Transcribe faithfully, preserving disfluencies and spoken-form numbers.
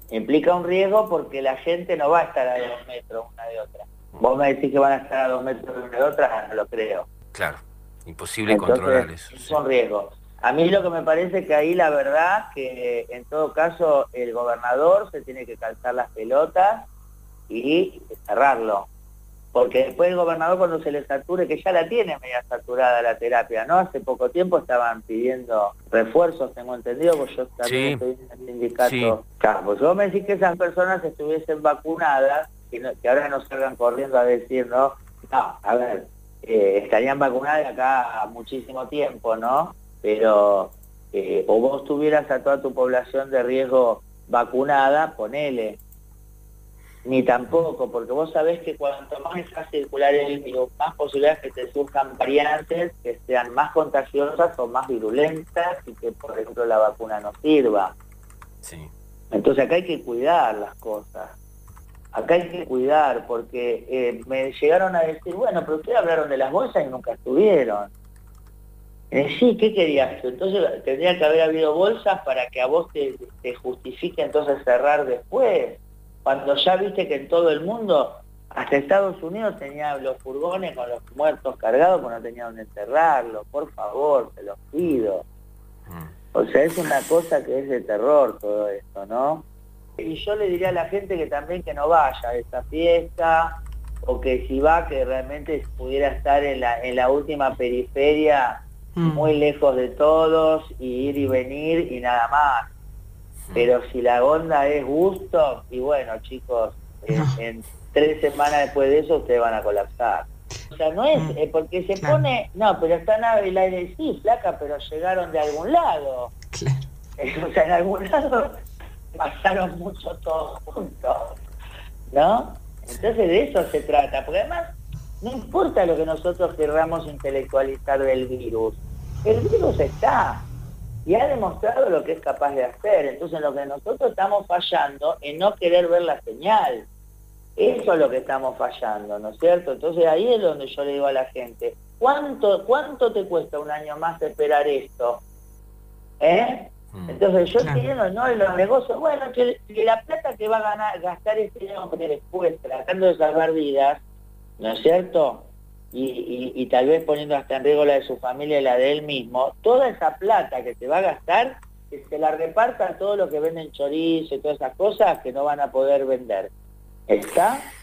Implica un riesgo porque la gente no va a estar a dos metros una de otra. Vos me decís que van a estar a dos metros una de otra, no lo creo. Claro, imposible Entonces, controlar eso, es sí. un riesgo. A mí lo que me parece que ahí la verdad que en todo caso el gobernador se tiene que calzar las pelotas y cerrarlo. Porque después el gobernador cuando se le sature, que ya la tiene media saturada la terapia, ¿no? Hace poco tiempo estaban pidiendo refuerzos, tengo entendido, porque yo también Sí, estoy en el sí, sindicato. Claro, pues vos me decís que esas personas estuviesen vacunadas, que, no, que ahora no salgan corriendo a decir, ¿no? No, a ver, eh, estarían vacunadas acá muchísimo tiempo, ¿no? Pero, eh, o vos tuvieras a toda tu población de riesgo vacunada, ponele. Ni tampoco, porque vos sabés que cuanto más dejas circular el virus, más posibilidades que te surjan variantes que sean más contagiosas o más virulentas y que, por ejemplo, la vacuna no sirva. sí. Entonces acá hay que cuidar las cosas. Acá hay que cuidar, porque eh, me llegaron a decir, bueno, pero ustedes hablaron de las bolsas y nunca estuvieron. Eh, sí, ¿qué querías? Entonces tendría que haber habido bolsas para que a vos te, te justifique entonces cerrar después. Cuando ya viste que en todo el mundo, hasta Estados Unidos tenía los furgones con los muertos cargados porque no tenía donde enterrarlos. Por favor, te los pido. Mm. O sea, es una cosa que es de terror todo esto, ¿no? Y yo le diría a la gente que también que no vaya a esta fiesta, o que si va, que realmente pudiera estar en la, en la última periferia, Mm. muy lejos de todos, y ir y venir y nada más. Pero si la onda es gusto, y bueno, chicos, No, en, en tres semanas después de eso ustedes van a colapsar. O sea, no es mm, eh, porque se claro, pone, no, pero están a el aire, sí, flaca, pero llegaron de algún lado. claro. O sea, en algún lado pasaron mucho todos juntos, ¿no? Entonces de eso se trata, porque además no importa lo que nosotros querramos intelectualizar del virus, el virus está y ha demostrado lo que es capaz de hacer. Entonces lo que nosotros estamos fallando es no querer ver la señal. Eso es lo que estamos fallando, ¿no es cierto? Entonces ahí es donde yo le digo a la gente, ¿cuánto, cuánto te cuesta un año más esperar esto? ¿Eh? Mm. Entonces yo Claro. entiendo, ¿no? En los negocios, bueno, que, que la plata que va a ganar, gastar este año después, tratando de salvar vidas, ¿no es cierto? Y, y, y tal vez poniendo hasta en riesgo la de su familia y la de él mismo, toda esa plata que se va a gastar, que se la reparta a todos los que venden chorizo y todas esas cosas que no van a poder vender. ¿Está?